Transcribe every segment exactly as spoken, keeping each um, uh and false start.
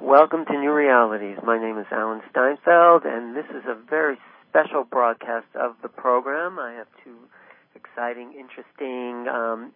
Welcome to New Realities. My name is Alan Steinfeld, and this is a very special broadcast of the program. I have two exciting, interesting um,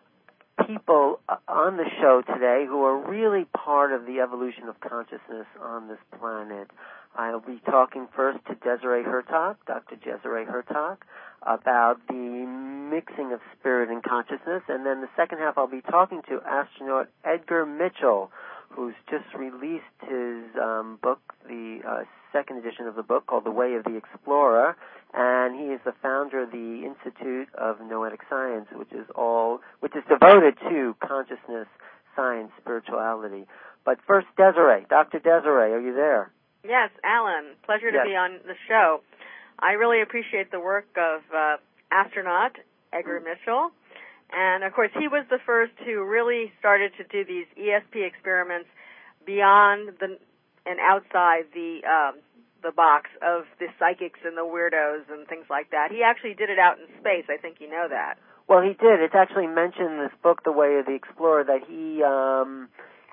people on the show today who are really part of the evolution of consciousness on this planet. I'll be talking first to Desiree Hurtak, Doctor Desiree Hurtak, about the mixing of spirit and consciousness, and then the second half I'll be talking to astronaut Edgar Mitchell, who's just released his um, book, the uh, second edition of the book called The Way of the Explorer, and he is the founder of the Institute of Noetic Science, which is all, which is devoted to consciousness, science, spirituality. But first, Desiree, Doctor Desiree, are you there? Yes, Alan. Pleasure to yes. be on the show. I really appreciate the work of uh, astronaut Edgar mm-hmm. Mitchell. And, of course, he was the first who really started to do these E S P experiments beyond the and outside the um, the box of the psychics and the weirdos and things like that. He actually did it out in space. I think you know that. Well, he did. It's actually mentioned in this book, The Way of the Explorer, that he um,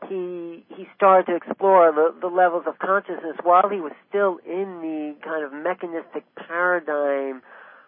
he he started to explore the, the levels of consciousness while he was still in the kind of mechanistic paradigm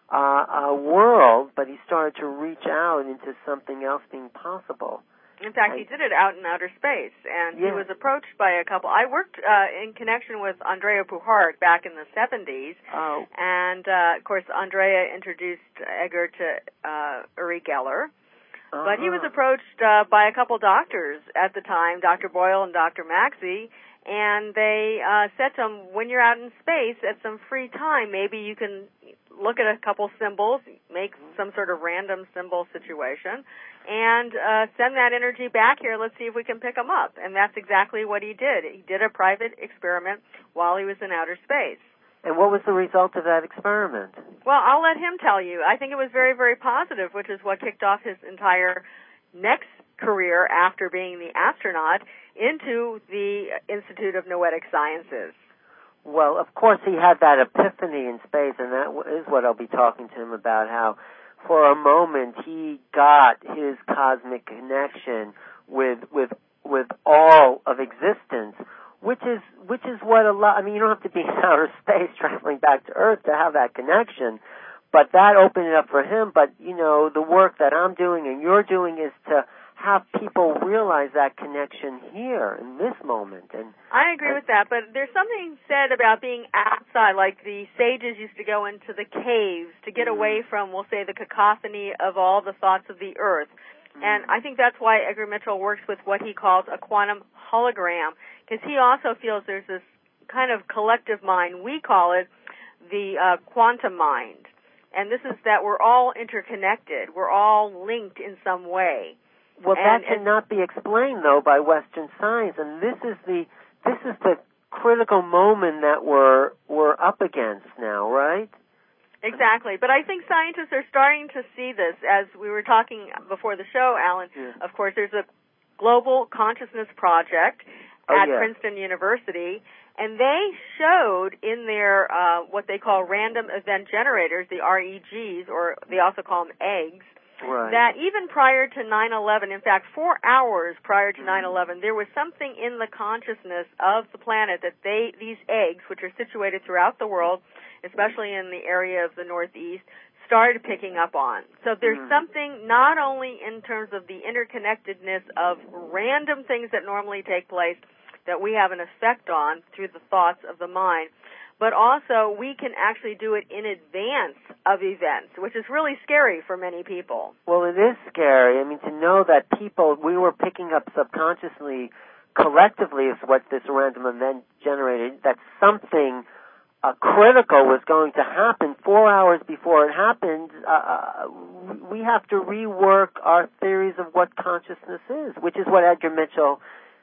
Uh, uh, world, but he started to reach out into something else being possible. In fact, I, he did it out in outer space, and yeah. he was approached by a couple. I worked uh, in connection with Andrea Puhart back in the seventies, oh. and uh, of course, Andrea introduced Edgar to uh, Uri Geller. Uh-huh. But he was approached uh, by a couple doctors at the time, Doctor Boyle and Doctor Maxey, and they uh, said to him, when you're out in space at some free time, maybe you can look at a couple symbols, make some sort of random symbol situation, and uh, send that energy back here. Let's see if we can pick them up. And that's exactly what he did. He did a private experiment while he was in outer space. And what was the result of that experiment? Well, I'll let him tell you. I think it was very, very positive, which is what kicked off his entire next career after being the astronaut into the Institute of Noetic Sciences. Well, of course, he had that epiphany in space, and that is what I'll be talking to him about, how for a moment he got his cosmic connection with with with all of existence, which is which is what a lot, I mean, you don't have to be in outer space traveling back to Earth to have that connection, but that opened it up for him. But, you know, the work that I'm doing and you're doing is to have people realize that connection here in this moment. And I agree with that, but there's something said about being outside, like the sages used to go into the caves to get mm. away from, we'll say, the cacophony of all the thoughts of the earth. Mm. And I think that's why Edgar Mitchell works with what he calls a quantum hologram, because he also feels there's this kind of collective mind. We call it the uh, quantum mind. And this is that we're all interconnected. We're all linked in some way. Well, and, that cannot be explained, though, by Western science, and this is the this is the critical moment that we're we're up against now, right? Exactly. But I think scientists are starting to see this. As we were talking before the show, Alan, yeah. Of course, there's a Global Consciousness Project oh, at yeah. Princeton University, and they showed in their uh, what they call random event generators, the R E Gs, or they also call them eggs, right. that even prior to nine eleven, in fact, four hours prior to nine eleven, there was something in the consciousness of the planet that they, these eggs, which are situated throughout the world, especially in the area of the Northeast, started picking up on. So there's mm. something not only in terms of the interconnectedness of random things that normally take place that we have an effect on through the thoughts of the mind, but also we can actually do it in advance of events, which is really scary for many people. Well, it is scary. I mean, to know that people, we were picking up subconsciously, collectively is what this random event generated, that something uh, critical was going to happen four hours before it happened. Uh, we have to rework our theories of what consciousness is, which is what Edgar Mitchell's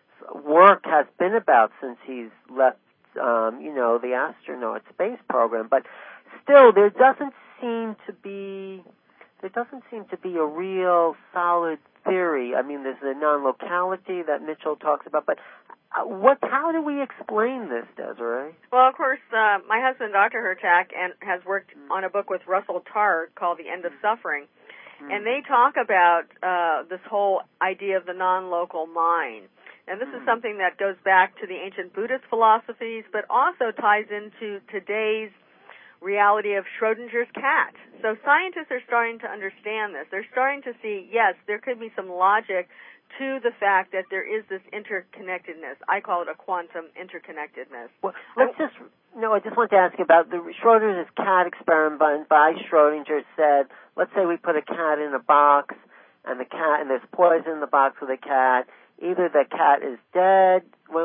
work has been about since he's left Um, you know, the astronaut space program, but still, there doesn't seem to be there doesn't seem to be a real solid theory. I mean, there's the non-locality that Mitchell talks about, but uh, what? How do we explain this, Desiree? Well, of course, uh, my husband, Doctor Hurtak, and has worked mm. on a book with Russell Targ called The End of Suffering, mm. and they talk about uh, this whole idea of the non-local mind. And this is something that goes back to the ancient Buddhist philosophies, but also ties into today's reality of Schrodinger's cat. So scientists are starting to understand this. They're starting to see, yes, there could be some logic to the fact that there is this interconnectedness. I call it a quantum interconnectedness. Well, let's just, no, I just want to ask you about the Schrodinger's cat experiment by Schrodinger said, let's say we put a cat in a box, and the cat, and there's poison in the box with the cat. Either the cat is dead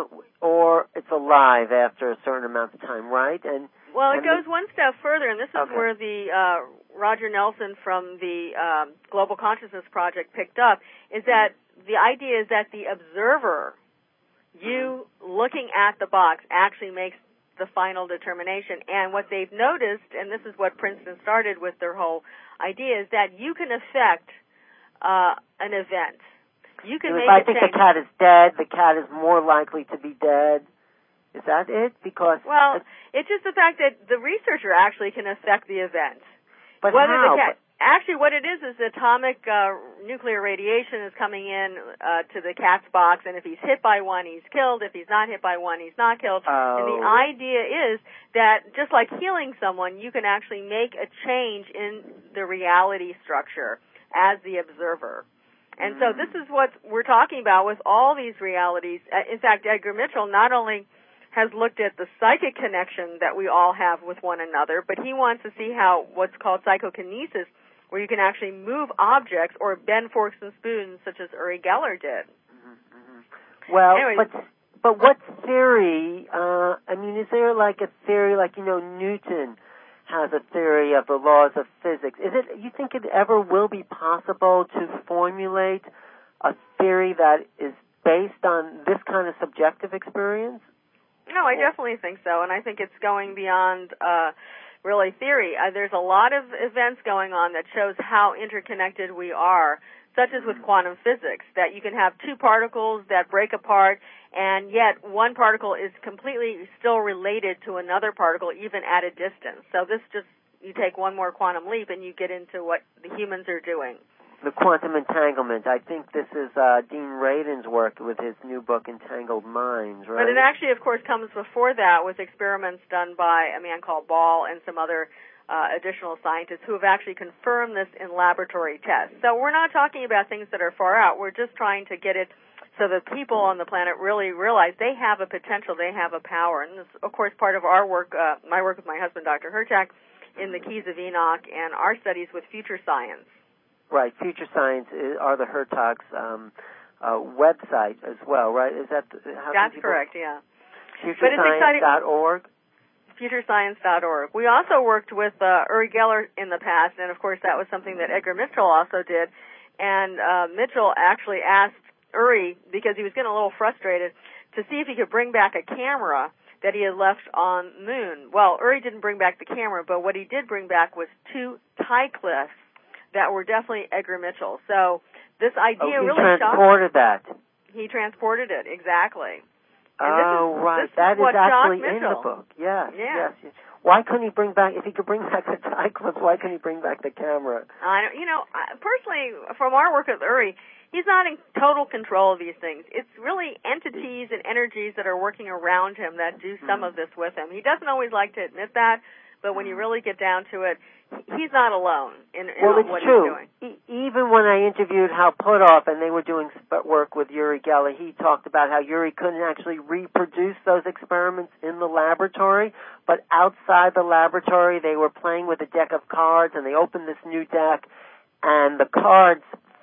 or it's alive after a certain amount of time, right? And well, it and goes the, one step further, and this is okay. where the uh, Roger Nelson from the um, Global Consciousness Project picked up, is that the idea is that the observer, you mm-hmm. looking at the box, actually makes the final determination. And what they've noticed, and this is what Princeton started with their whole idea, is that you can affect uh, an event. You can if make I a think change. the cat is dead, the cat is more likely to be dead. Is that it? Because well, it's, it's just the fact that the researcher actually can affect the event. But Whether how? The cat, actually, what it is is atomic uh, nuclear radiation is coming in uh, to the cat's box, and if he's hit by one, he's killed. If he's not hit by one, he's not killed. Oh. And the idea is that just like healing someone, you can actually make a change in the reality structure as the observer. And so this is what we're talking about with all these realities. In fact, Edgar Mitchell not only has looked at the psychic connection that we all have with one another, but he wants to see how what's called psychokinesis, where you can actually move objects or bend forks and spoons, such as Uri Geller did. Mm-hmm, mm-hmm. Well, Anyways, but but what theory? Uh, I mean, is there like a theory, like you know, Newton has a theory of the laws of physics. Is it? You think it ever will be possible to formulate a theory that is based on this kind of subjective experience? No, I definitely think so, and I think it's going beyond uh, really theory. Uh, there's a lot of events going on that shows how interconnected we are, such as with quantum physics, that you can have two particles that break apart, and yet one particle is completely still related to another particle, even at a distance. So this just, you take one more quantum leap, and you get into what the humans are doing. The quantum entanglement. I think this is uh, Dean Radin's work with his new book, Entangled Minds, right? But it actually, of course, comes before that with experiments done by a man called Ball and some other uh, additional scientists who have actually confirmed this in laboratory tests. So we're not talking about things that are far out. We're just trying to get it so that people on the planet really realize they have a potential, they have a power. And this is, of course, part of our work, uh, my work with my husband, Doctor Hertak, in the Keys of Enoch, and our studies with Future Science. Right, Future Science is, are the Hertak's um, uh, website as well, right? Is that the, how That's correct, yeah. future science dot org? future science dot org. We also worked with uh, Uri Geller in the past, and of course that was something that Edgar Mitchell also did. And uh, Mitchell actually asked Uri, because he was getting a little frustrated, to see if he could bring back a camera that he had left on the moon. Well, Uri didn't bring back the camera, but what he did bring back was two tie cliffs that were definitely Edgar Mitchell. So this idea oh, he really transported shocked. that. He transported it, exactly. And oh, this is, right. This that is, what is actually in the book. Yes, yeah. yes, yes. Why couldn't he bring back, if he could bring back the tie clips, why couldn't he bring back the camera? I don't, you know, personally, from our work with Uri, he's not in total control of these things. It's really entities and energies that are working around him that do some mm. of this with him. He doesn't always like to admit that, but when you really get down to it, he's not alone in, in well, it's what true. he's doing. E- even when I interviewed Hal Puthoff and they were doing work with Uri Geller, he talked about how Uri couldn't actually reproduce those experiments in the laboratory, but outside the laboratory they were playing with a deck of cards, and they opened this new deck, and the cards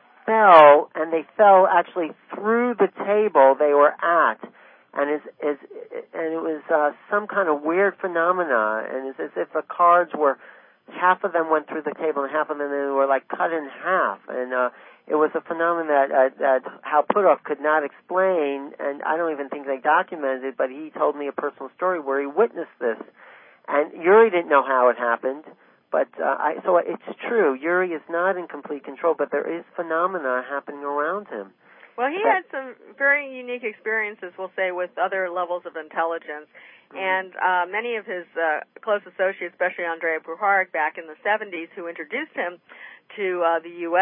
fell, and they fell actually through the table they were at. And is is and it was uh, some kind of weird phenomena, and it's as if the cards were, half of them went through the table, and half of them they were like cut in half, and uh, it was a phenomenon that uh, that Hal Puthoff could not explain, and I don't even think they documented it, but he told me a personal story where he witnessed this, and Uri didn't know how it happened, but uh, I so it's true, Uri is not in complete control, but there is phenomena happening around him. Well, he had some very unique experiences, we'll say, with other levels of intelligence. Mm-hmm. And uh, many of his uh, close associates, especially Andrea Puharich back in the seventies, who introduced him to uh, the U S,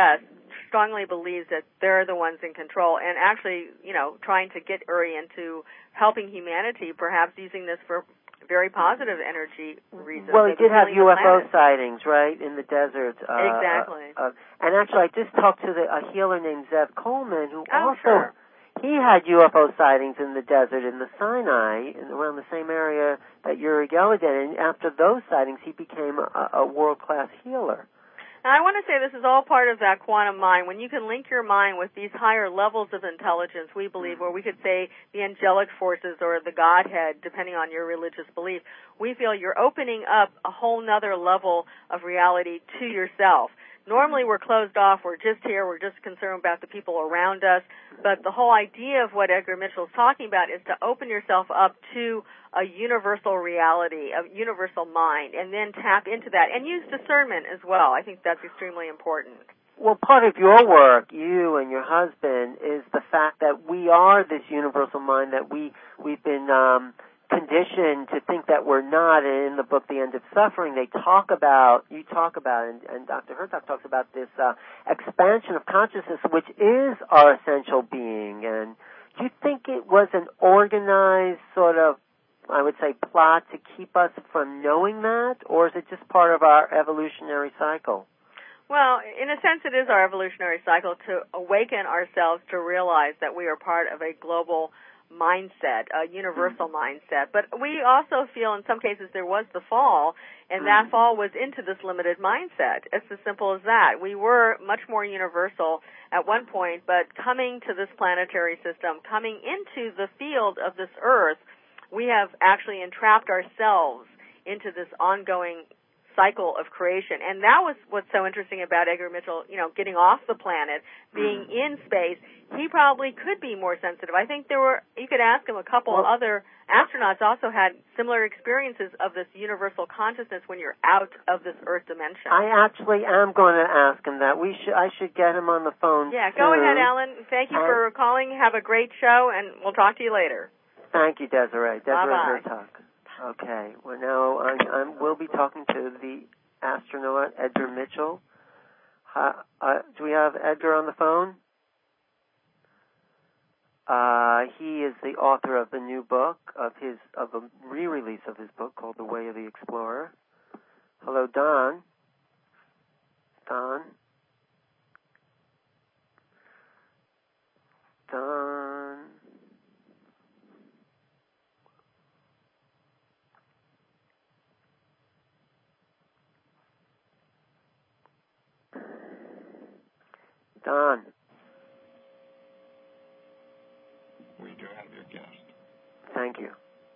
strongly believes that they're the ones in control, and actually, you know, trying to get Uri into helping humanity, perhaps using this for very positive energy reasons. Well, he did have U F O sightings, right, in the desert. Uh, exactly. Uh, uh, and actually, I just talked to the, a healer named Zev Coleman, who oh, also, sure. he had U F O sightings in the desert in the Sinai, in, around the same area that Uri Geller did. And after those sightings, he became a, a world-class healer. Now, I want to say this is all part of that quantum mind. When you can link your mind with these higher levels of intelligence, we believe, or we could say the angelic forces or the Godhead, depending on your religious belief, we feel you're opening up a whole nother level of reality to yourself. Normally we're closed off, we're just here, we're just concerned about the people around us, but the whole idea of what Edgar Mitchell is talking about is to open yourself up to a universal reality, a universal mind, and then tap into that, and use discernment as well. I think that's extremely important. Well, part of your work, you and your husband, is the fact that we are this universal mind that we, we've been um, conditioned to think that we're not. And in the book, The End of Suffering, they talk about, you talk about, and, and Doctor Hertog talks about this uh, expansion of consciousness, which is our essential being. And do you think it was an organized sort of, I would say, plot to keep us from knowing that, or is it just part of our evolutionary cycle? Well, in a sense, it is our evolutionary cycle to awaken ourselves to realize that we are part of a global mindset, a universal mm-hmm. mindset. But we also feel in some cases there was the fall, and mm-hmm. that fall was into this limited mindset. It's as simple as that. We were much more universal at one point, but coming to this planetary system, coming into the field of this Earth, we have actually entrapped ourselves into this ongoing cycle of creation. And that was what's so interesting about Edgar Mitchell, you know, getting off the planet, being mm. in space. He probably could be more sensitive. I think there were, you could ask him, a couple well, other astronauts also had similar experiences of this universal consciousness when you're out of this Earth dimension. I actually am going to ask him that. We should, I should get him on the phone Yeah, soon. go ahead, Alan. Thank you and for calling. Have a great show, and we'll talk to you later. Thank you, Desiree. Desiree Bye-bye. Hertog. Okay. Well, now I'm, I'm, we'll be talking to the astronaut Edgar Mitchell. Uh, uh, do we have Edgar on the phone? Uh, he is the author of the new book of his of a re-release of his book called The Way of the Explorer. Hello, Don. Don. Don. Don. We do have your guest. Thank you.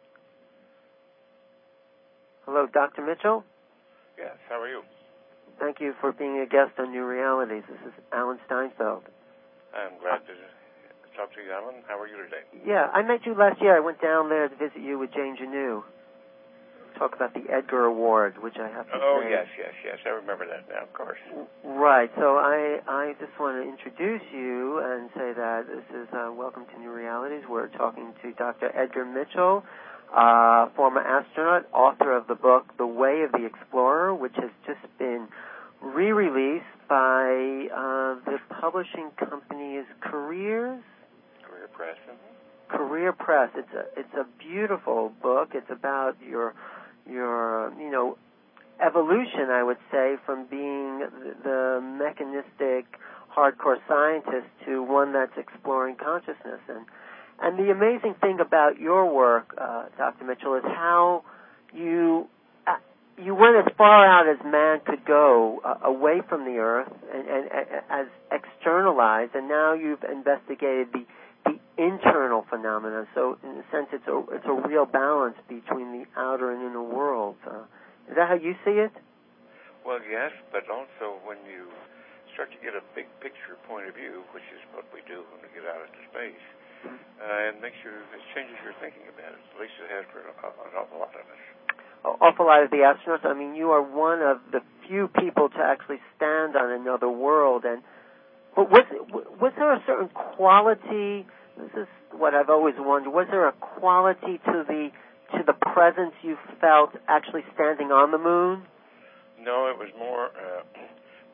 Hello, Doctor Mitchell? Yes, how are you? Thank you for being a guest on New Realities. This is Alan Steinfeld. I'm glad to talk to you, Alan. How are you today? Yeah, I met you last year. I went down there to visit you with Jane Janeau. Talk about the Edgar Award, which I have to oh, say. yes, yes, yes. I remember that now, of course. Right. So I, I just want to introduce you and say that this is uh, Welcome to New Realities. We're talking to Doctor Edgar Mitchell, uh, former astronaut, author of the book The Way of the Explorer, which has just been re-released by uh, the publishing company is Careers? Career Press. Mm-hmm. Career Press. It's a it's a beautiful book. It's about your your you know evolution, I would say, from being the mechanistic hardcore scientist to one that's exploring consciousness. And and the amazing thing about your work, uh, Doctor Mitchell, is how you uh, you went as far out as man could go uh, away from the Earth and, and, and as externalized, and now you've investigated the the internal phenomena. So in a sense, it's a it's a real balance between the outer and inner world. Uh, is that how you see it? Well, yes, but also when you start to get a big picture point of view, which is what we do when we get out into space, mm-hmm. uh, it makes you it changes your thinking about it. At least it has for an awful lot of us. An awful lot of the astronauts. I mean, you are one of the few people to actually stand on another world. And but was was there a certain quality? This is what I've always wondered. Was there a quality to the to the presence you felt actually standing on the moon? No, it was more uh,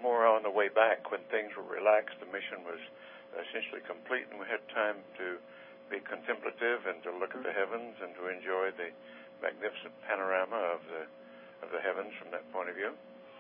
more on the way back when things were relaxed. The mission was essentially complete, and we had time to be contemplative and to look at the heavens and to enjoy the magnificent panorama of the of the heavens from that point of view.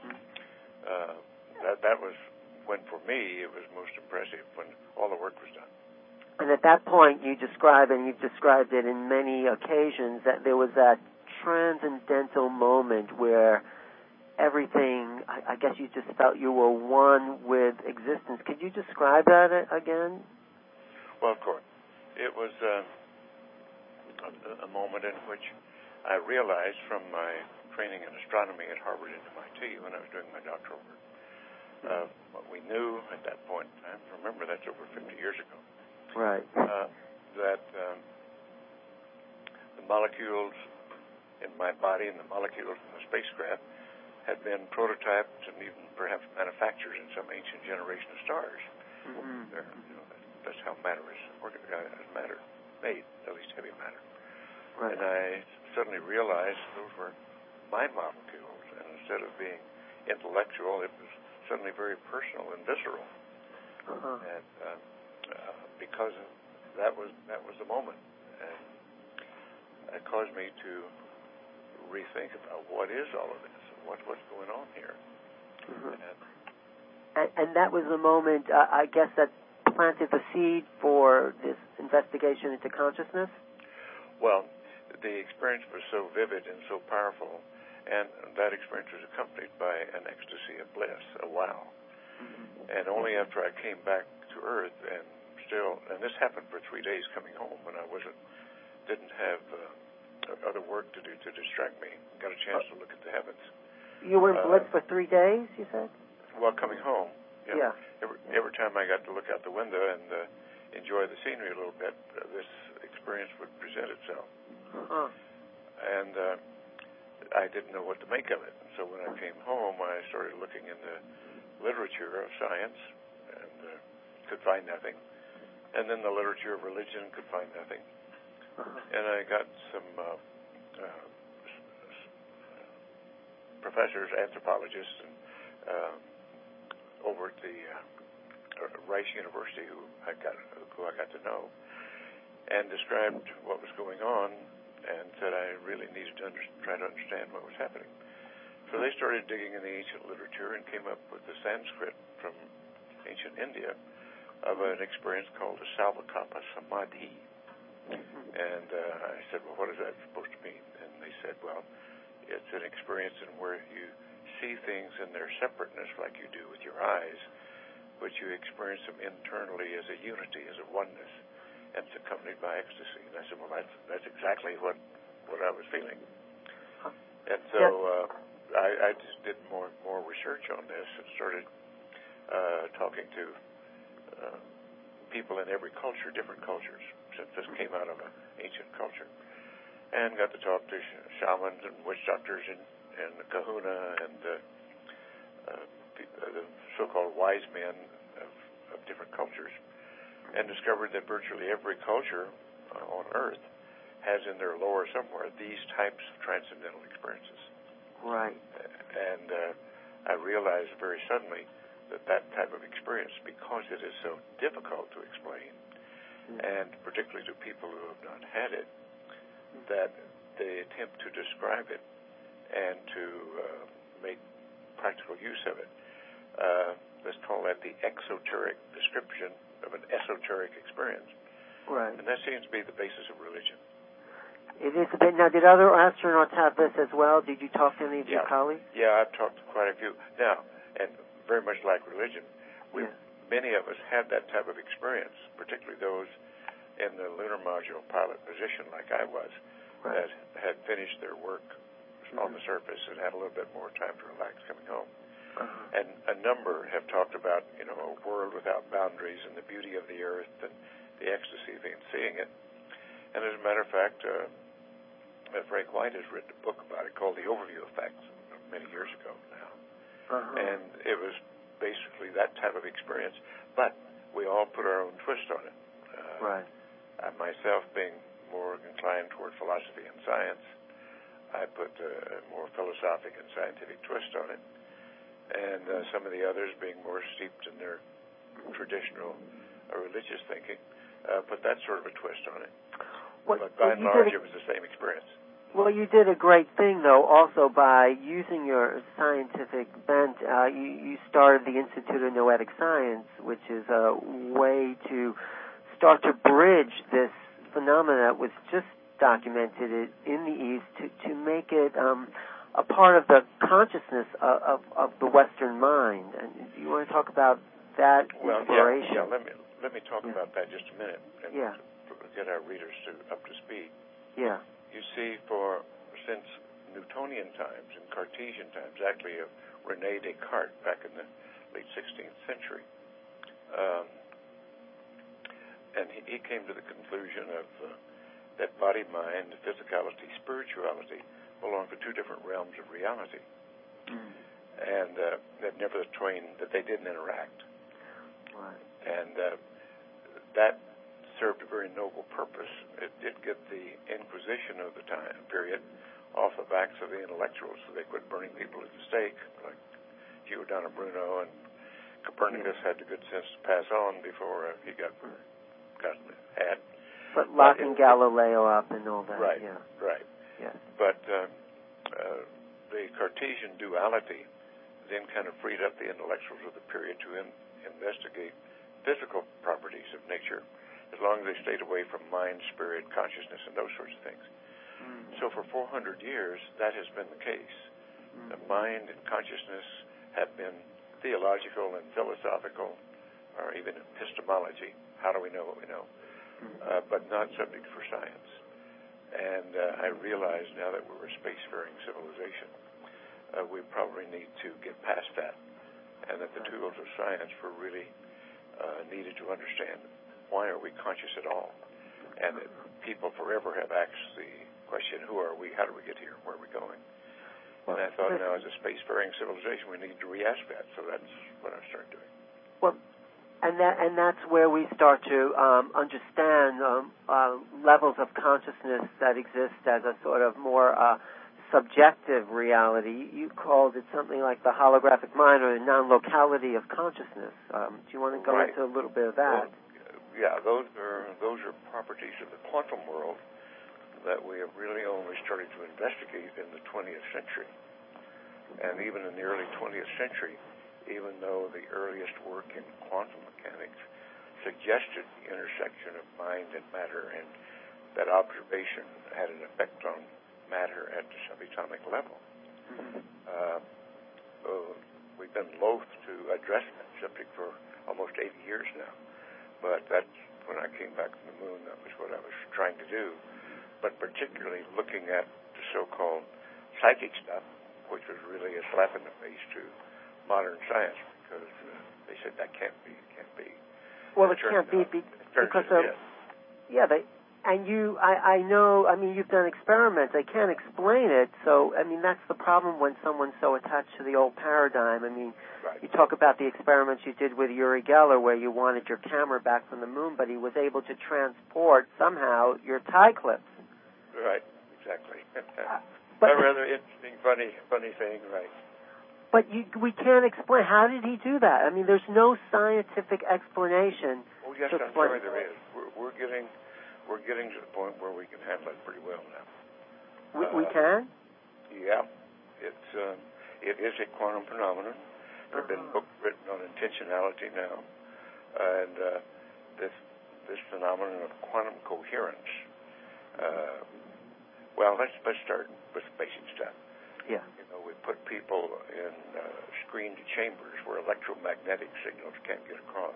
Uh, that that was when, for me, it was most impressive, when all the work was done. And at that point, you describe, and you've described it in many occasions, that there was that transcendental moment where everything, I, I guess you just felt you were one with existence. Could you describe that again? Well, of course. It was uh, a, a moment in which I realized from my training in astronomy at Harvard and M I T when I was doing my doctoral work, uh, what we knew at that point in time, remember that's over fifty years ago, right? Uh, that um, the molecules in my body and the molecules in the spacecraft had been prototyped and even perhaps manufactured in some ancient generation of stars. Mm-hmm. You know, that, that's how matter is organized, matter made, at least heavy matter. Right. And I suddenly realized those were my molecules, and instead of being intellectual, it was suddenly very personal and visceral. Uh-huh. And uh, uh, because of, that was that was the moment, and it caused me to rethink about what is all of this, and what what's going on here. Mm-hmm. And, and, and that was the moment, uh, I guess, that planted the seed for this investigation into consciousness? Well, the experience was so vivid and so powerful, and that experience was accompanied by an ecstasy of bliss, a wow. Mm-hmm. And only after I came back to Earth, and still, and this happened for three days coming home when I wasn't, didn't have uh, other work to do to distract me, got a chance to look at the heavens. You were in bliss uh, for three days, you said? Well, coming home. You know, yeah. Every, every time I got to look out the window and uh, enjoy the scenery a little bit, uh, this experience would present itself. Uh-huh. And uh, I didn't know what to make of it. And so when I came home, I started looking in the literature of science and uh, could find nothing. And then the literature of religion could find nothing. Uh-huh. And I got some uh, uh, professors, anthropologists, and uh, over at the uh, Rice University, who I got who I got to know, and described what was going on, and said I really needed to under, try to understand what was happening. So they started digging in the ancient literature and came up with the Sanskrit from ancient India of an experience called the Salvakapa Samadhi. And uh, I said, well, what is that supposed to mean? And they said, well, it's an experience in where you see things in their separateness like you do with your eyes, but you experience them internally as a unity, as a oneness, and it's accompanied by ecstasy. And I said, well, that's, that's exactly what, what I was feeling. And so uh, I, I just did more more research on this and started uh, talking to uh, people in every culture, different cultures, since this came out of an ancient culture, and got to talk to sh- shamans and witch doctors and and the kahuna and uh, uh, the so-called wise men of, of different cultures, and discovered that virtually every culture uh, on Earth has in their lore somewhere these types of transcendental experiences. Right. And uh, I realized very suddenly that that type of experience, because it is so difficult to explain, mm-hmm. and particularly to people who have not had it, that they attempt to describe it and to uh, make practical use of it. Uh, let's call that the exoteric description of an esoteric experience. Right. And that seems to be the basis of religion. It is a bit. Now, did other astronauts have this as well? Did you talk to any of yeah. your colleagues? Yeah, I've talked to quite a few. Now, and very much like religion, we yeah. many of us had that type of experience, particularly those in the lunar module pilot position like I was, right. that had finished their work on the surface and had a little bit more time to relax coming home. Uh-huh. And a number have talked about, you know, a world without boundaries and the beauty of the Earth and the ecstasy of seeing it. And as a matter of fact, uh, Frank White has written a book about it called The Overview Effect many years ago now. Uh-huh. And it was basically that type of experience, but we all put our own twist on it. Uh, right. I myself being more inclined toward philosophy and science, I put a more philosophic and scientific twist on it. and uh, some of the others being more steeped in their traditional uh, religious thinking, uh, put that sort of a twist on it. What, but by and large, a, it was the same experience. Well, you did a great thing, though, also by using your scientific bent. Uh, you, you started the Institute of Noetic Science, which is a way to start to bridge this phenomenon that was just documented in the East to, to make it um, a part of the consciousness of, of, of the Western mind. And do you want to talk about that well, inspiration? Yeah, yeah, let me let me talk yeah. about that just a minute and yeah. get our readers to up to speed. Yeah. You see, for since Newtonian times and Cartesian times, actually of René Descartes back in the late sixteenth century, um, and he, he came to the conclusion of uh, that body, mind, physicality, spirituality belong to two different realms of reality, mm. and uh, that never the twain that they didn't interact, right. and uh, that served a very noble purpose. It did get the Inquisition of the time period off the backs of the intellectuals, so they quit burning people at the stake, like Giordano Bruno, and Copernicus yeah. had the good sense to pass on before uh, he got got had. But locking but it, Galileo up and all that. Right. Yeah. Right. Yes. But uh, uh, the Cartesian duality then kind of freed up the intellectuals of the period to in, investigate physical properties of nature, as long as they stayed away from mind, spirit, consciousness, and those sorts of things. Mm. So for four hundred years, that has been the case. Mm. The mind and consciousness have been theological and philosophical, or even epistemology. How do we know what we know? Mm. Uh, but not subject for science. And uh, I realize now that we're a spacefaring civilization, uh, we probably need to get past that, and that the tools of science were really uh, needed to understand why are we conscious at all? And that people forever have asked the question, who are we? How do we get here? Where are we going? And I thought now as a spacefaring civilization we need to re-ask that, so that's what I started doing. Well, and that and that's where we start to um, understand um, uh, levels of consciousness that exist as a sort of more uh, subjective reality. You called it something like the holographic mind or the non-locality of consciousness. Um, do you want to go right. into a little bit of that? Well, yeah, those are those are properties of the quantum world that we have really only started to investigate in the twentieth century. And even in the early twentieth century, even though the earliest work in quantum mechanics suggested the intersection of mind and matter, and that observation had an effect on matter at the subatomic level. Mm-hmm. Uh, uh, we've been loath to address that subject for almost eighty years now. But that's when I came back from the moon, that was what I was trying to do. But particularly looking at the so-called psychic stuff, which was really a slap in the face to modern science, because uh, they said that can't be, it can't be. Well, it, it can't be, be because of, yeah, they, and you, I, I know, I mean, you've done experiments. They can't explain it, so, I mean, that's the problem when someone's so attached to the old paradigm. I mean, right. You talk about the experiments you did with Uri Geller where you wanted your camera back from the moon, but he was able to transport somehow your tie clips. Right, exactly. uh, but, a rather interesting, funny, funny thing, right. But you, we can't explain. How did he do that? I mean, there's no scientific explanation. Oh, yes, I'm sorry there is. We're, we're getting... We're getting to the point where we can handle it pretty well now. We, uh, we can? Yeah. It's um, it is a quantum phenomenon. There have been books written on intentionality now, and uh, this this phenomenon of quantum coherence. Uh, well, let's let's start with the basic stuff. Yeah. You know, we put people in uh, screened chambers where electromagnetic signals can't get across,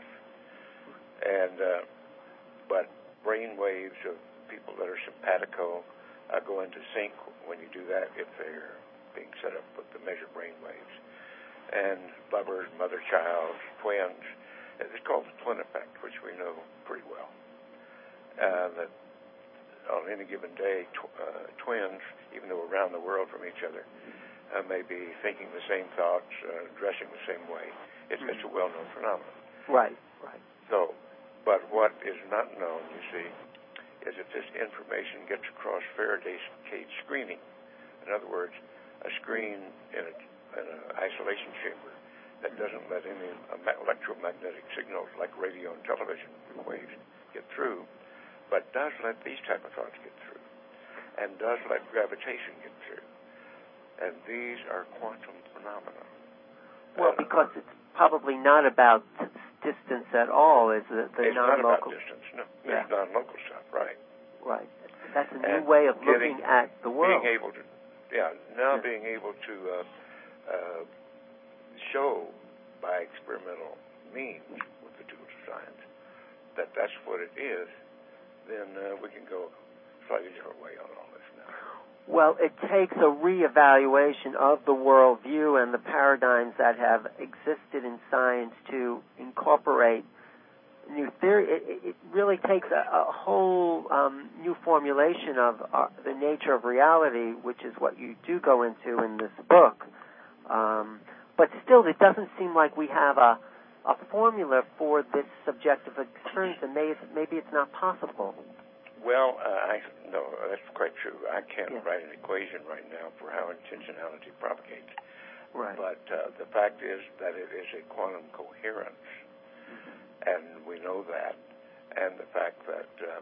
and uh, but brain waves of people that are simpatico uh, go into sync when you do that if they're being set up with the measured brain waves. And lovers, mother-child, twins, it's called the twin effect, which we know pretty well. Uh, that on any given day, tw- uh, twins, even though around the world from each other, uh, may be thinking the same thoughts, uh, dressing the same way. It's, mm-hmm. it's a well-known phenomenon. Right, right. So, but what is not known, you see, is that this information gets across Faraday's cage screening. In other words, a screen in an isolation chamber that doesn't let any electromagnetic signals like radio and television waves get through, but does let these type of thoughts get through, and does let gravitation get through. And these are quantum phenomena. Well, uh, because it's probably not about distance at all, is it? The it's not about non-local distance. No, yeah. it's non-local stuff, right? Right. That's a And new way of getting, looking at the world. Being able to, yeah, now yeah. being able to uh, uh, show by experimental means with the tools of science that that's what it is, then uh, we can go a slightly different way on all this now. Well, it takes a reevaluation of the worldview and the paradigms that have existed in science to incorporate new theory. It, it really takes a, a whole um, new formulation of uh, the nature of reality, which is what you do go into in this book. Um, but still, it doesn't seem like we have a, a formula for this subjective experience, and maybe, maybe it's not possible. Well, uh, I no, that's quite true. I can't yeah. write an equation right now for how intentionality propagates. Right. But uh, the fact is that it is a quantum coherence. And we know that, and the fact that um,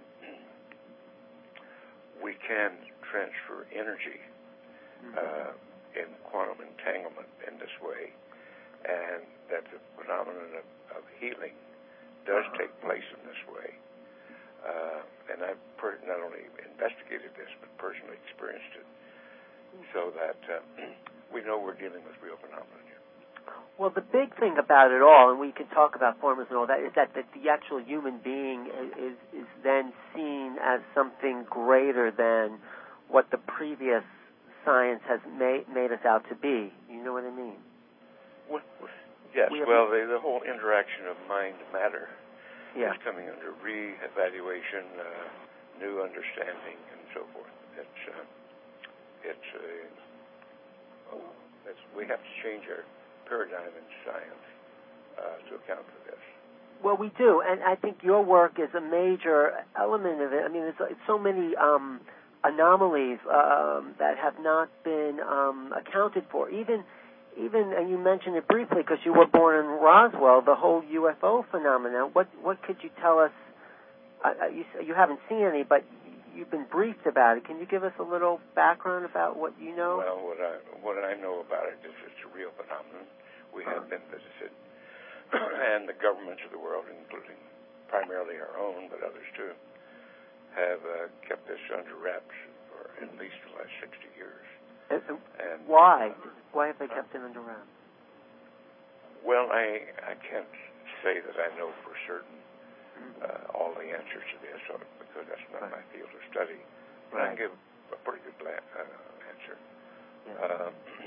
we can transfer energy uh, in quantum entanglement in this way, and that the phenomenon of, of healing does take place in this way. Uh, and I've per- not only investigated this, but personally experienced it, so that uh, we know we're dealing with real phenomena here. Well, the big thing about it all, and we can talk about formulas and all that, is that the, the actual human being is, is then seen as something greater than what the previous science has made, made us out to be. You know what I mean? Well, yes, we well, the, the whole interaction of mind-matter yeah. is coming under re-evaluation, uh, new understanding, and so forth. It's, uh, it's, uh, it's, we have to change our paradigm in science uh, to account for this. Well, we do, and I think your work is a major element of it. I mean, it's, it's so many um, anomalies um, that have not been um, accounted for. Even, even, and you mentioned it briefly because you were born in Roswell, the whole U F O phenomenon. What, what could you tell us? Uh, you, you haven't seen any, but you've been briefed about it. Can you give us a little background about what you know? Well, what I what I know about it is it's a real phenomenon. We have been visited, and the governments of the world, including primarily our own, but others too, have uh, kept this under wraps for at least the last sixty years. And, and why? Uh, why have they kept it under wraps? Well, I I can't say that I know for certain uh, all the answers to this, because that's not right. my field of study. But right. I can give a pretty good uh, answer. Yeah. Uh,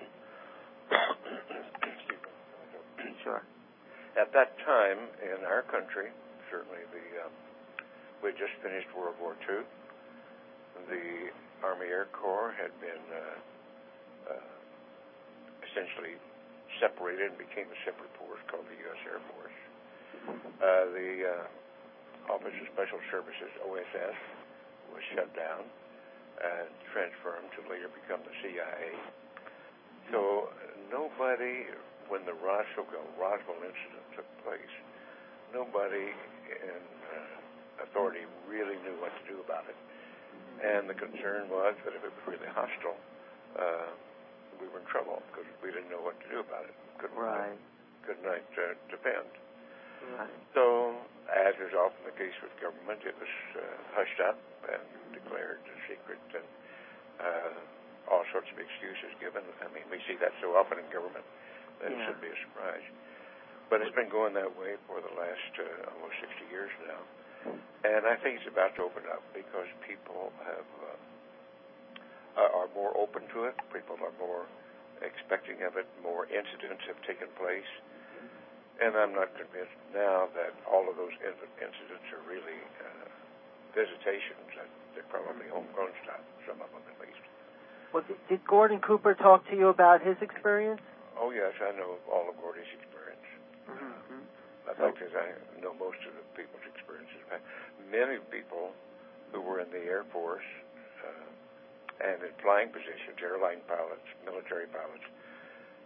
Sure. At that time in our country, certainly the um, we had just finished World War Two. The Army Air Corps had been uh, uh, essentially separated and became a separate force called the U S Air Force. Uh, the uh, Office of Special Services, O S S, was shut down and transformed to later become the C I A. So nobody, when the Roswell, Roswell incident took place, nobody in uh, authority really knew what to do about it. And the concern was that if it was really hostile, uh, we were in trouble because we didn't know what to do about it. Couldn't, right. Couldn't uh, defend. Right. So, as is often the case with government, it was uh, hushed up and declared a secret, and uh, all sorts of excuses given. I mean, we see that so often in government that yeah. it should be a surprise. But it's been going that way for the last uh, almost sixty years now. And I think it's about to open up because people have uh, are more open to it. People are more expecting of it. More incidents have taken place. And I'm not convinced now that all of those incidents are really uh, visitations. They're probably homegrown stuff, some of them at least. Well, did, did Gordon Cooper talk to you about his experience? Oh, yes, I know all of Gordy's experience. Mm-hmm. Uh, in fact, I know most of the people's experiences. Many people who were in the Air Force uh, and in flying positions, airline pilots, military pilots,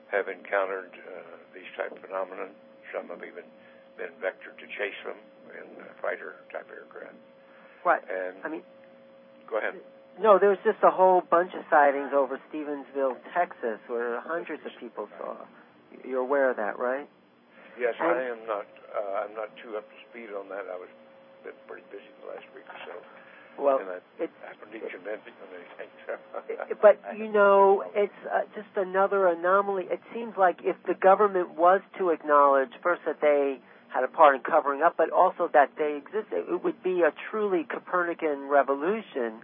have encountered uh, these type of phenomena. Some have even been vectored to chase them in fighter-type aircraft. Right. And I mean, go ahead. No, there was just a whole bunch of sightings over Stevensville, Texas, where hundreds of people saw. You're aware of that, right? Yes, and, I am not. Uh, I'm not too up to speed on that. I was been pretty busy the last week or so. Well, and I it's, happened to be convincing on anything. So. But you know, it's uh, just another anomaly. It seems like if the government was to acknowledge first that they had a part in covering up, but also that they existed, it would be a truly Copernican revolution.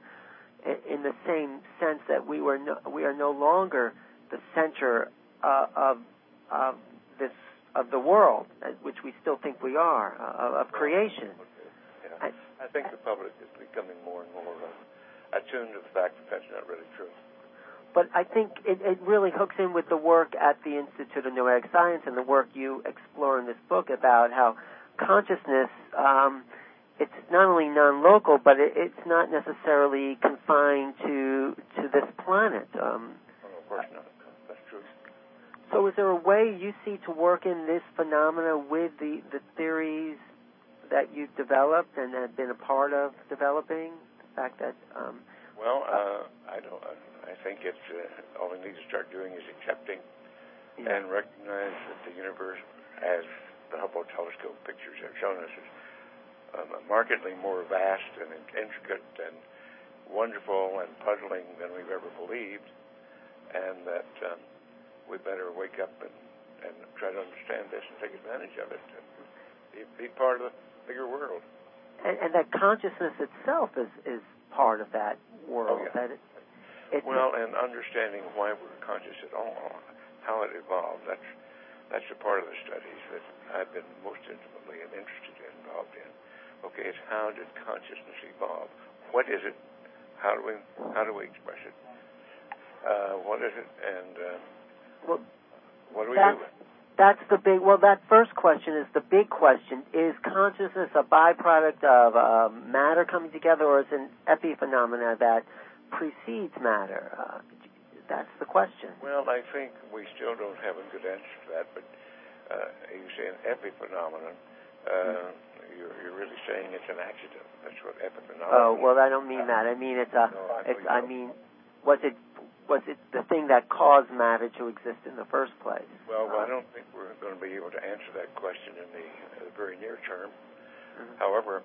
In the same sense that we were no, we are no longer the center uh, of of this of the world, which we still think we are, uh, of creation. Okay. Yeah. I, I think the public is becoming more and more uh, attuned to the fact that that's not really true. But I think it, it really hooks in with the work at the Institute of Noetic Science and the work you explore in this book about how consciousness. Um, It's not only non-local, but it, it's not necessarily confined to to this planet. Um, oh, of course not. That's true. So is there a way you see to work in this phenomena with the, the theories that you've developed and have been a part of developing? The fact that... Um, well, uh, I don't. I think it's uh, all we need to start doing is accepting yeah. and recognize that the universe, as the Hubble telescope pictures have shown us, is Um, markedly more vast and intricate and wonderful and puzzling than we've ever believed, and that um, we better wake up and, and try to understand this and take advantage of it and be, be part of the bigger world. And, and that consciousness itself is, is part of that world. Oh, yeah. That it, it, well, and understanding why we're conscious at all, how it evolved, that's, that's a part of the studies that I've been most intimately and interested in, involved in. Okay, it's how did consciousness evolve? What is it? How do we how do we express it? Uh, what is it? And uh, well, what do we that's, do with it? That's the big. Well, that first question is the big question: is consciousness a byproduct of uh, matter coming together, or is it an epiphenomena that precedes matter? Uh, that's the question. Well, I think we still don't have a good answer to that. But uh, you say an epiphenomenon. Uh, mm-hmm. You're, you're really saying it's an accident. That's what epiphenomenon. Oh well, I don't mean that. I mean it's a. No, I, it's, I mean, was it was it the thing that caused matter to exist in the first place? Well, um, I don't think we're going to be able to answer that question in the, uh, the very near term. Mm-hmm. However,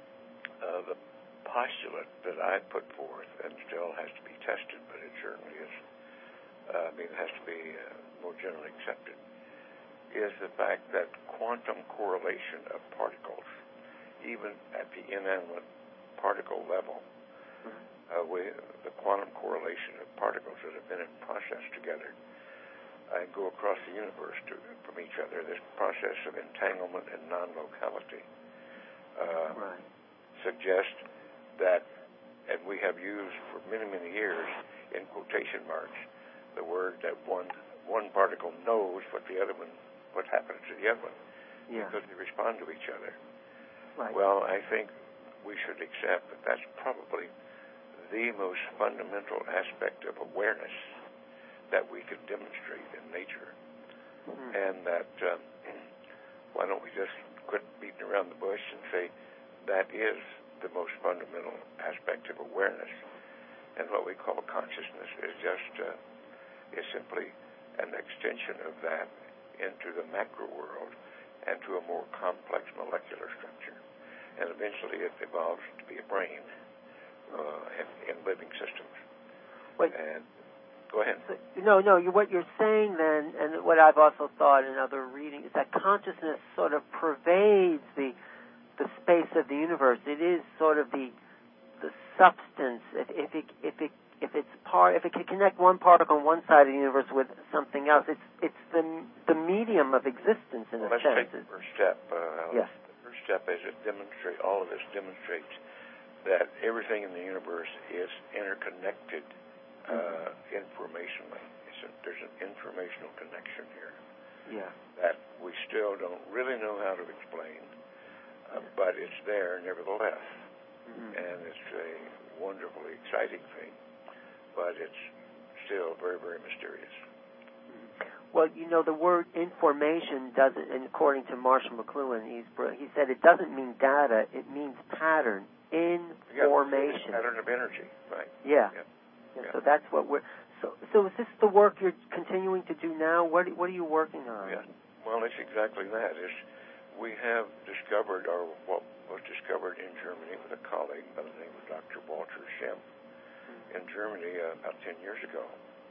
uh, the postulate that I put forth, and still has to be tested, but it certainly is. Uh, I mean, it has to be uh, more generally accepted, is the fact that quantum correlation of particles, even at the inanimate particle level, mm-hmm. uh, we, the quantum correlation of particles that have been in process together and go across the universe to, from each other, this process of entanglement and non-locality uh, right. suggests that, and we have used for many, many years in quotation marks, the word that one one particle knows what the other one, what happens to the other one, yeah. because they respond to each other. Right. Well, I think we should accept that that's probably the most fundamental aspect of awareness that we can demonstrate in nature. Mm-hmm. And that um, why don't we just quit beating around the bush and say that is the most fundamental aspect of awareness. And what we call consciousness is just uh, is simply an extension of that into the macro world and to a more complex molecular structure. And eventually it evolves to be a brain uh, in, in living systems. Wait. And go ahead. So, no, no. You, what you're saying then, and what I've also thought in other readings, is that consciousness sort of pervades the the space of the universe. It is sort of the the substance. If, if it if it if it's part, if it can connect one particle on one side of the universe with something else, it's it's the the medium of existence in well, a let's sense. Let's take the first step. Uh, yes. The first step is it demonstrate all of this demonstrates that everything in the universe is interconnected uh, mm-hmm. informationally. It's a, there's an informational connection here. Yeah. That we still don't really know how to explain, uh, but it's there nevertheless, mm-hmm. and it's a wonderfully exciting thing. But it's still very, very mysterious. Well, you know, the word information doesn't, and according to Marshall McLuhan, he's he said it doesn't mean data, it means pattern, information. Yeah, pattern of energy, right. Yeah. Yeah. yeah. yeah. So that's what we're, so so is this the work you're continuing to do now? What, what are you working on? Yeah, well, it's exactly that. It's, we have discovered, or what was discovered in Germany with a colleague by the name of Doctor Walter Schempp in Germany uh, about ten years ago,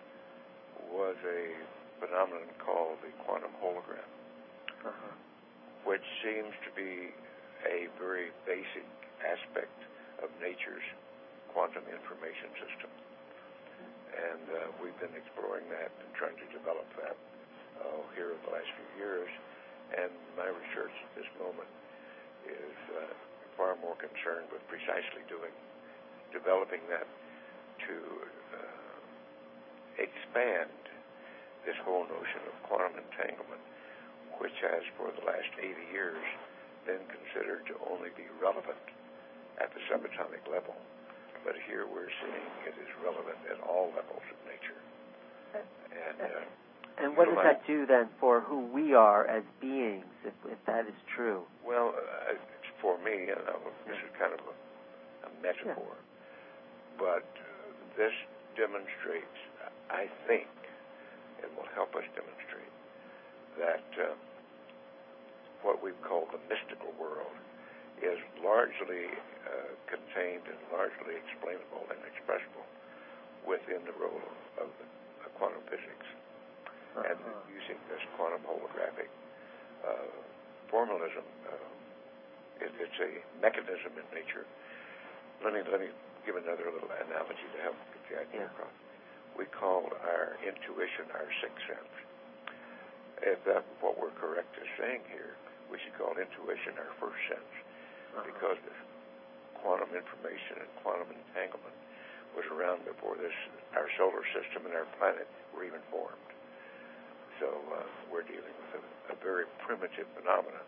was a phenomenon called the quantum hologram, uh-huh. which seems to be a very basic aspect of nature's quantum information system. And uh, we've been exploring that and trying to develop that uh, here in the last few years. And my research at this moment is uh, far more concerned with precisely doing, developing that to uh, expand this whole notion of quantum entanglement, which has for the last eighty years been considered to only be relevant at the subatomic level. But here we're seeing it is relevant at all levels of nature. And, uh, and what does that do then for who we are as beings, if, if that is true? Well, uh, it's for me, and uh, this is kind of a, a metaphor, yeah. but uh, this demonstrates, I think, and will help us demonstrate that uh, what we call the mystical world is largely uh, contained and largely explainable and expressible within the role of, of, of quantum physics. Uh-huh. And using this quantum holographic uh, formalism, uh, it, it's a mechanism in nature. Let me let me give another little analogy to help get the idea yeah. across. We call our intuition our sixth sense. If that's what we're correct in saying here, we should call intuition our first sense, uh-huh. because the quantum information and quantum entanglement was around before this, our solar system and our planet were even formed. So uh, we're dealing with a, a very primitive phenomenon,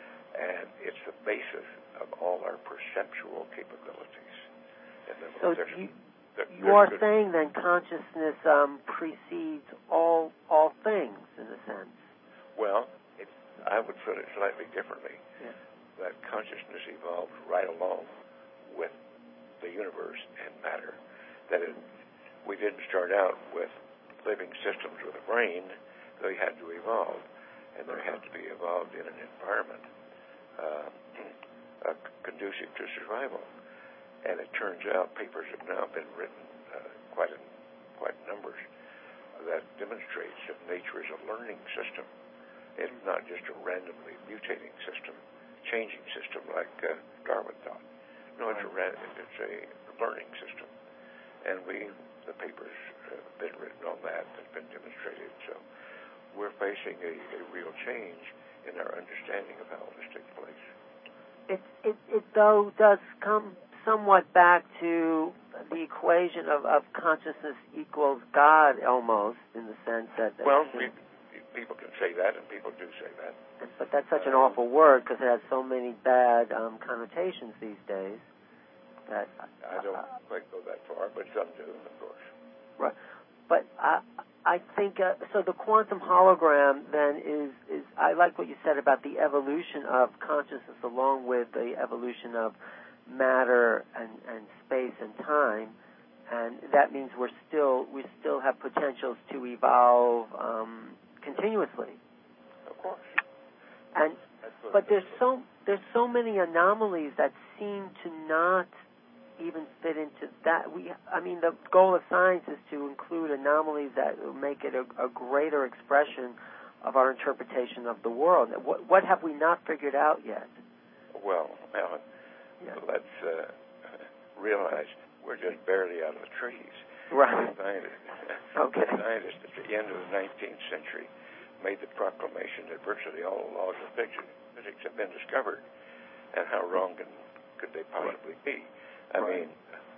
and it's the basis of all our perceptual capabilities. And then so there's, you, there, you are saying then consciousness um, precedes all all things, in a sense. Well, it, I would put it slightly differently. Yeah. That consciousness evolved right along with the universe and matter. That it, we didn't start out with living systems with a brain. They had to evolve, and they had to be evolved in an environment uh, uh, conducive to survival. And it turns out papers have now been written, uh, quite in quite numbers, that demonstrates that nature is a learning system. It's not just a randomly mutating system, changing system like uh, Darwin thought. No, it's a it's a learning system, and we the papers have been written on that. That's been demonstrated. So we're facing a, a real change in our understanding of how this takes place. It it it though does come somewhat back to the equation of, of consciousness equals God, almost, in the sense that... that well, we, people can say that, and people do say that. But that's such an awful word, because it has so many bad um, connotations these days. That I don't uh, quite go that far, but some do, of course. Right. But I, I think, uh, so the quantum hologram, then, is, is... I like what you said about the evolution of consciousness along with the evolution of matter and, and space and time, and that means we're still we still have potentials to evolve um, continuously. Of course. And but there's so there's so many anomalies that seem to not even fit into that. We I mean the goal of science is to include anomalies that will make it a, a greater expression of our interpretation of the world. What what have we not figured out yet? Well, Alan. Yeah. Let's uh, realize we're just barely out of the trees. Right. The scientists, okay. the scientists at the end of the nineteenth century made the proclamation that virtually all the laws of physics have been discovered, and how wrong can, could they possibly be? I right. mean,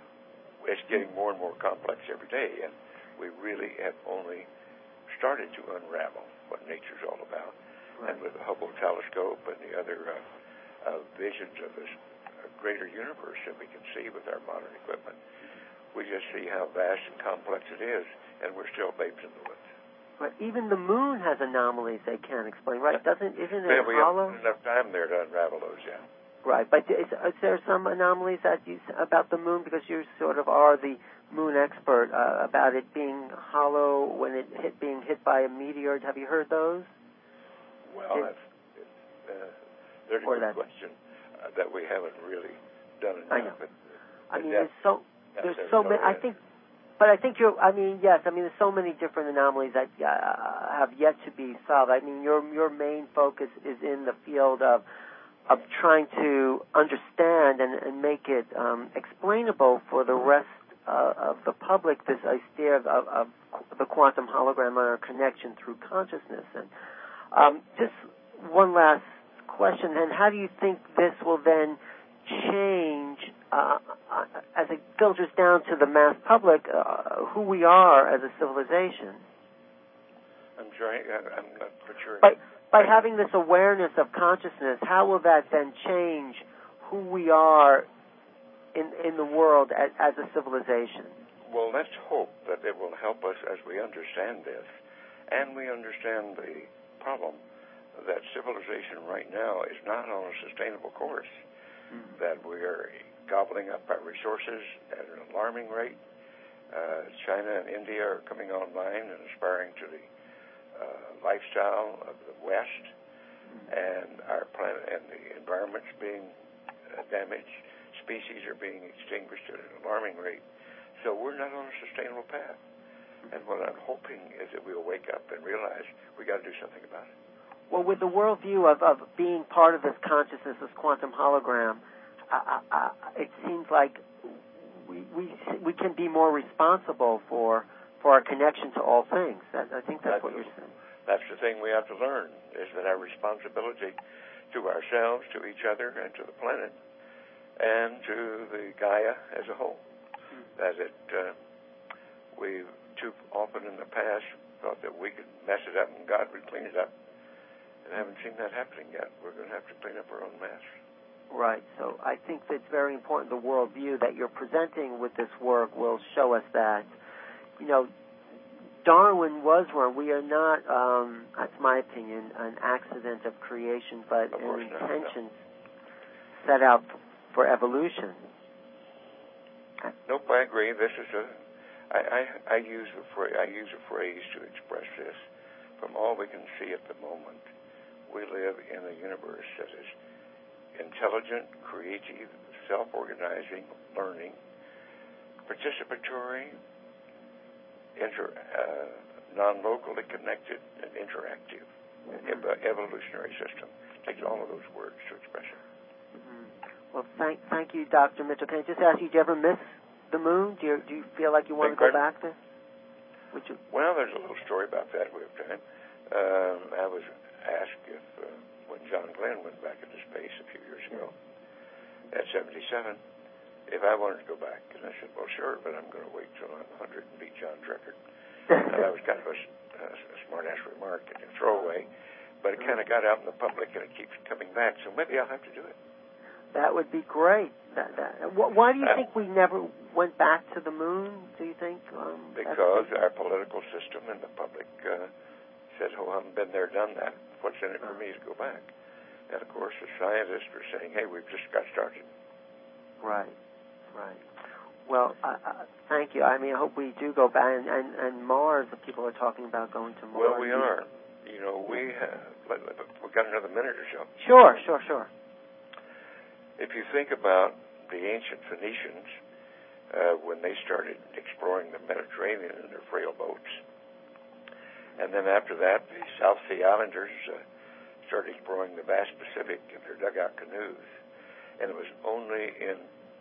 it's getting more and more complex every day, and we really have only started to unravel what nature's all about. Right. And with the Hubble telescope and the other uh, uh, visions of this greater universe that we can see with our modern equipment, we just see how vast and complex it is, and we're still babes in the woods. But even the moon has anomalies they can't explain, right? Doesn't isn't it yeah, we hollow? haven't enough time there to unravel those yet. Right, but is, is there some anomalies that you about the moon, because you sort of are the moon expert, uh, about it being hollow when it hit being hit by a meteor? Have you heard those? Well, Did, that's uh, there's a or good that, question uh, that we haven't really done enough. I know. But, I mean, depth, there's so there's so many. I think, but I think you're. I mean, yes. I mean, there's so many different anomalies that uh, have yet to be solved. I mean, your your main focus is in the field of of trying to understand and, and make it um, explainable for the rest uh, of the public, this idea of, of, of the quantum hologram and our connection through consciousness. And um, just one last question, and how do you think this will then change, uh, uh, as it filters down to the mass public, uh, who we are as a civilization? I'm trying, I'm not for sure. By, by having this awareness of consciousness, how will that then change who we are in in the world as, as a civilization? Well, let's hope that it will help us as we understand this, and we understand the problem that civilization right now is not on a sustainable course, mm-hmm. that we are gobbling up our resources at an alarming rate. Uh, China and India are coming online and aspiring to the uh, lifestyle of the West, and our planet and the environment's being uh, damaged. Species are being extinguished at an alarming rate. So we're not on a sustainable path. And what I'm hoping is that we'll wake up and realize we got to do something about it. Well, with the worldview of, of being part of this consciousness, this quantum hologram, uh, uh, it seems like we, we we can be more responsible for for our connection to all things. That, I think that's, that's what you're saying. That's the thing we have to learn, is that our responsibility to ourselves, to each other, and to the planet, and to the Gaia as a whole. Mm-hmm. That it, uh, we too often in the past thought that we could mess it up and God would clean it up. And I haven't seen that happening yet. We're going to have to clean up our own mess. Right. So I think that it's very important, the worldview that you're presenting with this work will show us that, you know, Darwin was wrong. We are not, um, that's my opinion, an accident of creation, but of an intention no. set out for evolution. Nope, I agree. This is a, I, I, I use a phrase, I use a phrase to express this. From all we can see at the moment, we live in a universe that is intelligent, creative, self-organizing, learning, participatory, inter, uh, non-locally connected, and interactive. Mm-hmm. Ev- evolutionary system. Takes all of those words to express it. Mm-hmm. Well, thank thank you, Doctor Mitchell. Can I just ask you, do you ever miss the moon? Do you, do you feel like you want to go back there? Would you? Well, there's a little story about that we have time. Um, I was asked if, uh, when John Glenn went back into space a few years ago, at seventy-seven, if I wanted to go back. And I said, well, sure, but I'm going to wait till I'm one hundred and beat John's record. Now, that was kind of a, a smart-ass remark and a throwaway, but it kind of got out in the public, and it keeps coming back, so maybe I'll have to do it. That would be great. That, that, why do you uh, think we never went back to the moon, do you think? Um, because our political system and the public uh, said, oh, I haven't been there, done that. What's in it for me to go back? And, of course, the scientists were saying, hey, we've just got started. Right, right. Well, uh, uh, thank you. I mean, I hope we do go back. And, and, and Mars, the people are talking about going to Mars. Well, we are. You know, we have, we've got another minute or so. Sure, sure, sure. If you think about the ancient Phoenicians, uh, when they started exploring the Mediterranean in their frail boats, and then after that, the South Sea Islanders uh, started exploring the vast Pacific in their dugout canoes, and it was only in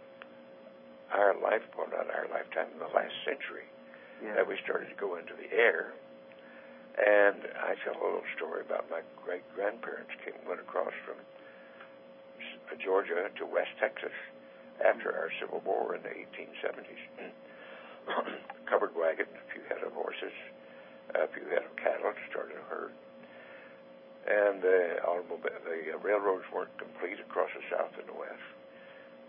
our life, well, not our lifetime, in the last century, yeah. that we started to go into the air. And I tell a little story about my great-grandparents came went across from Georgia to West Texas after our Civil War in the eighteen seventies. Covered wagon, a few head of horses, a few head of cattle, started a herd. And the automobile, the railroads weren't complete across the South and the West.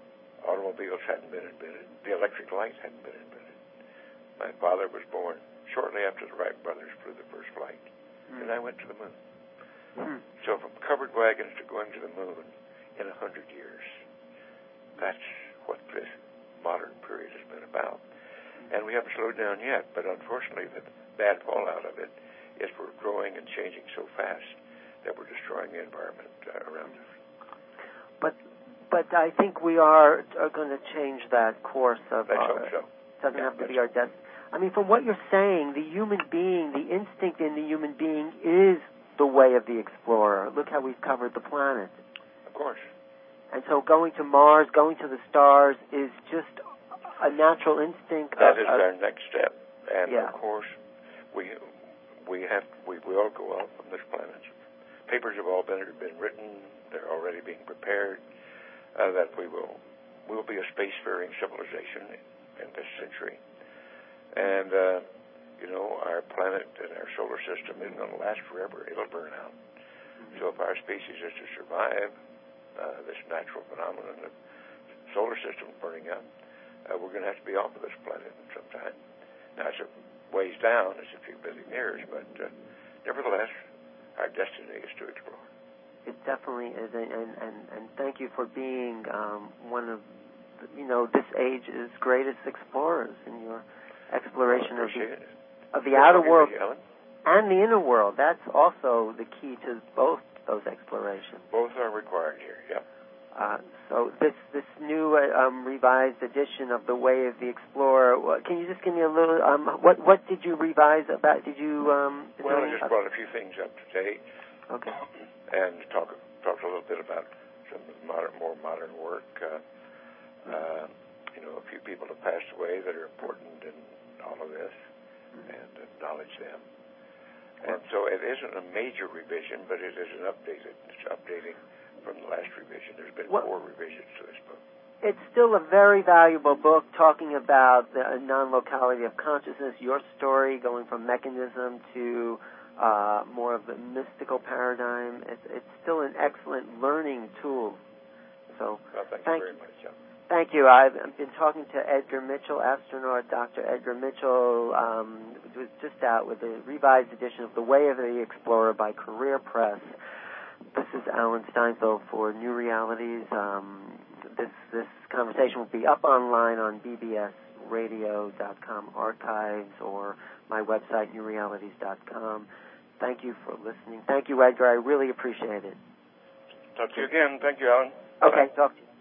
Automobiles hadn't been invented. The electric light hadn't been invented. My father was born shortly after the Wright brothers flew the first flight, mm. and I went to the moon. Mm. So from covered wagons to going to the moon in a hundred years, that's what this modern period has been about. And we haven't slowed down yet, but unfortunately the bad fallout of it is we're growing and changing so fast that we're destroying the environment uh, around us. But but I think we are, are going to change that course of Let's our... hope so. Doesn't yeah, have to be our destiny. I mean, from what you're saying, the human being, the instinct in the human being is the way of the explorer. Look how we've covered the planet. Of course. And so going to Mars, going to the stars is just a natural instinct. That of, is of, our next step. And, yeah. of course, we we have we will go out from this planet. Papers have all been, been written. They're already being prepared. Uh, that we will we will be a spacefaring civilization in this century. And, uh, you know, our planet and our solar system isn't going to last forever. It'll burn out. Mm-hmm. So if our species is to survive uh, this natural phenomenon of solar system burning up, uh, we're going to have to be off of this planet sometime. Now, it's a ways down. It's a few billion years, but uh, nevertheless, our destiny is to explore. It definitely is, and, and, and thank you for being um, one of, you know, this age's greatest explorers in your exploration well, of the, it. of the outer world you, and the inner world. That's also the key to both those explorations. Both are required here, yeah. Uh, so this this new uh, um, revised edition of The Way of the Explorer, what, can you just give me a little, um, what what did you revise about? Did you... Um, well, I just brought a few things up to date. Okay. And talk talked a little bit about some modern, more modern work. Uh, uh, you know, a few people have passed away that are important in all of this, and acknowledge them. And so it isn't a major revision, but it is an updated. It's updating from the last revision. There's been well, four revisions to this book. It's still a very valuable book talking about the non-locality of consciousness, your story going from mechanism to uh, more of the mystical paradigm. It's, it's still an excellent learning tool. So well, thank, thank you very much, John. Thank you. I've been talking to Edgar Mitchell, astronaut Doctor Edgar Mitchell, um, was just out with a revised edition of The Way of the Explorer by Career Press. This is Alan Steinfeld for New Realities. Um, this this conversation will be up online on b b s radio dot com archives or my website, new realities dot com. Thank you for listening. Thank you, Edgar. I really appreciate it. Talk to you again. Thank you, Alan. Okay, Bye. talk to you.